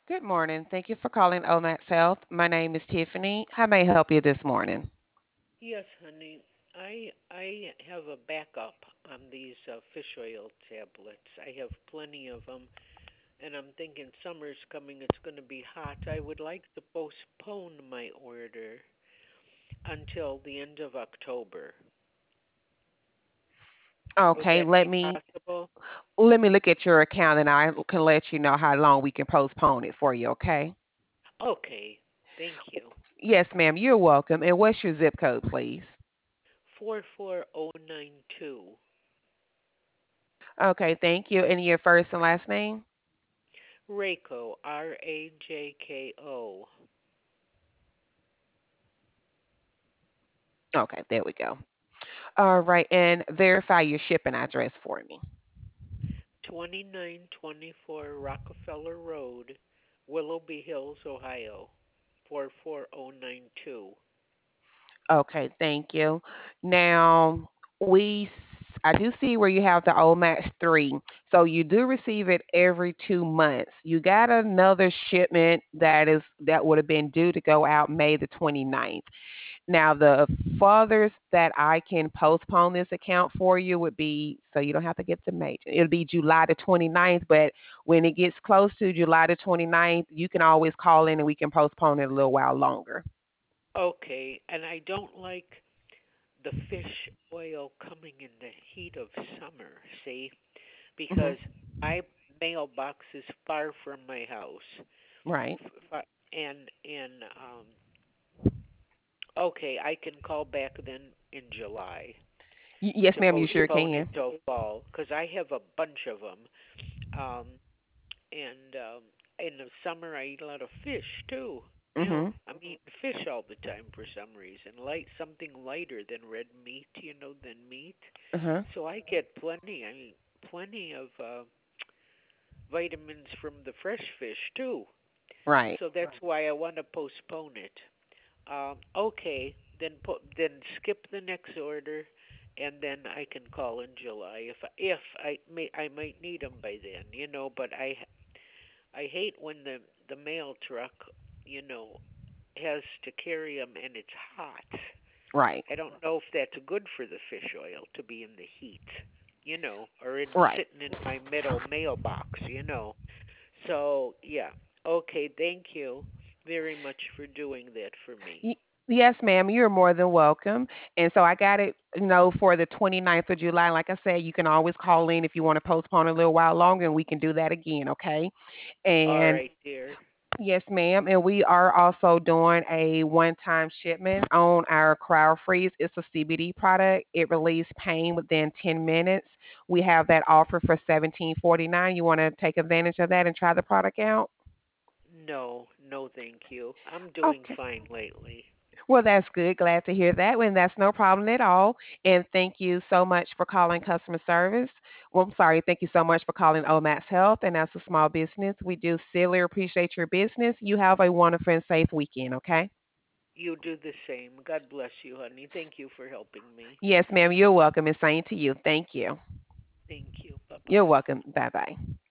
Good morning. Thank you for calling Omax Health. My name is Tiffany. How may I help you this morning? Yes, honey. I have a backup on these fish oil tablets. I have plenty of them, and I'm thinking summer's coming. It's going to be hot. I would like to postpone my order until the end of October. Would Okay, that let be me possible? let me look at your account and I can let you know how long we can postpone it for you, okay? Okay. Thank you. Yes, ma'am, you're welcome. And what's your zip code, please? 44092. Okay, thank you. And your first and last name? Rajko, Rajko. Okay, there we go. All right, and verify your shipping address for me. 2924 Rockefeller Road, Willoughby Hills, Ohio, 44092. Okay, thank you. Now, I do see where you have the old Max 3. So you do receive it every 2 months. You got another shipment that would have been due to go out May the 29th. Now, the farthest that I can postpone this account for you would be, so you don't have to get the May. It'll be July the 29th, but when it gets close to July the 29th, you can always call in and we can postpone it a little while longer. Okay, and I don't like the fish oil coming in the heat of summer, see? Hmm. Because I mailbox is far from my house. Right. And okay, I can call back then in July Yes, to ma'am, you sure postpone it can. till fall because I have a bunch of them. Um, and in the summer I eat a lot of fish too. You know, Mhm. I'm eating fish all the time for some reason. Light something lighter than red meat, than meat. Uh-huh. So I get plenty. I mean, plenty of vitamins from the fresh fish too. Right. So that's why I want to postpone it. Okay, then skip the next order, and then I can call in July if I might need them by then. But I hate when the mail truck, you know, has to carry them and it's hot. Right. I don't know if that's good for the fish oil to be in the heat, or in Right. sitting in my metal mailbox. So yeah, okay. Thank you very much for doing that for me. Y- yes, ma'am, you're more than welcome. And so I got it, for the 29th of July. Like I said, you can always call in if you want to postpone a little while longer and we can do that again, okay? All And right, dear. yes, ma'am. And we are also doing a one-time shipment on our Crowd Freeze. It's a CBD product. It relieves pain within 10 minutes. We have that offer for 17.49. You want to take advantage of that and try the product out? No, no, thank you. I'm doing Okay. fine lately. Well, that's good. Glad to hear that. And that's no problem at all. And thank you so much for calling customer service. Well, I'm sorry. Thank you so much for calling Omax Health. And as a small business, we do sincerely appreciate your business. You have a wonderful and safe weekend, okay? You do the same. God bless you, honey. Thank you for helping me. Yes, ma'am. You're welcome. And same to you. Thank you. Thank you. Bye You're bye. welcome. Bye bye.